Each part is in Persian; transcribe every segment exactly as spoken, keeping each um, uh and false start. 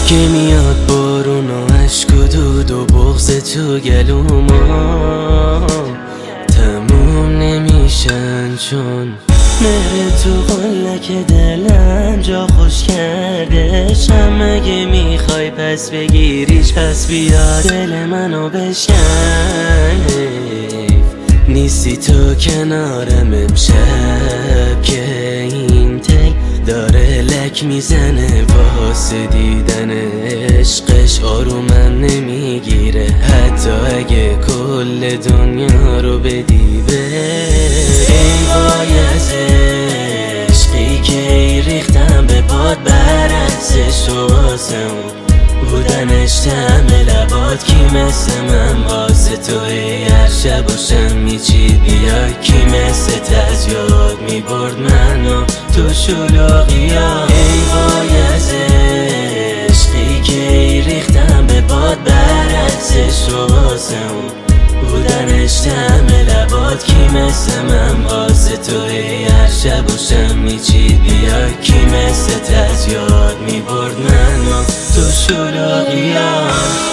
که میاد بارون و عشق و دود و بغض تو گلوما تموم نمیشن، چون مهر تو قلک دلم جا خوش کرده شم. اگه میخوای پس بگیریش پس بیا دل منو بشکن. نیستی تو کنارم امشب که این تل داره لک میزنه واسه دیدن عشقش آرومم نمیگیره، حتی اگه کل دنیا رو بدی بره. ای وای از عشقی که ریختم به باد برعکسش و واسمون بودنش طعم لبات. کی مثل من واسه تو هر شب و شم میچید بیا، کی مثل از یاد میبرد منو تو شلوغیا. ای وای از عشقی که ریختم به باد برعکسش و واسمون بودنش طعم لبات. کی مثل من واسه تو هر شب و شم میچید بیا، کی مثل از یاد میبرد منو تو شلوغیا.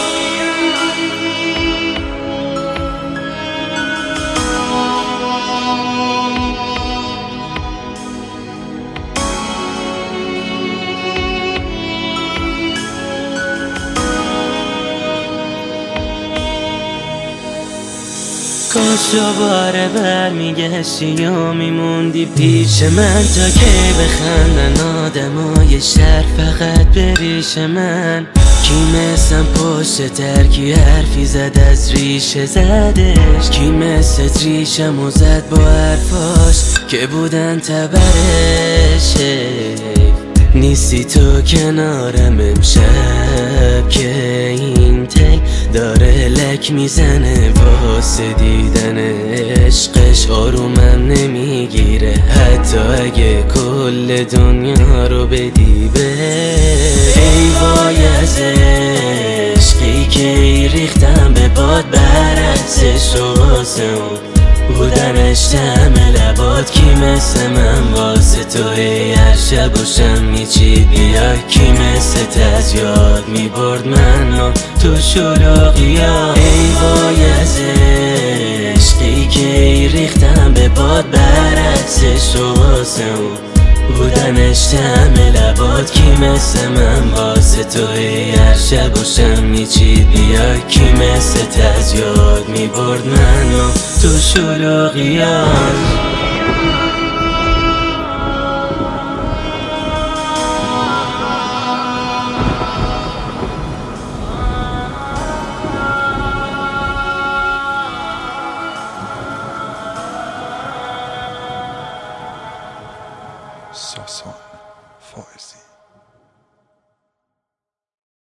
کاش دوباره برمیگشتی و میموندی پیش من تا که بخندن آدمای شهر فقط به ریش من. کی مثلم پشت ترکی حرفی زد از ریشه زدش، کی مثل ریشم و زد با حرفاش که بودن تبرش. نیستی تو کنارم امشب که این تل داره لک میزنه واسه دیدن عشقش آرومم نمیگیره، حتی اگه کل دنیا رو بدی بره. ای وای از عشقی که ریختم به باد برعکسش و واسمون بودنش طعم لبات. کی مثل من واسه تو هر شب و شم میچید بیا، کی مثل از یاد میبرد منو تو شلوغیا. ای وای از عشقی که ریختم به باد برعکسش و واسمون بودنش طعم لبات. کی مثل من واسه تو هر شب و شم میچید بیا، کی مثل از یاد میبرد منو تو شلوغیا.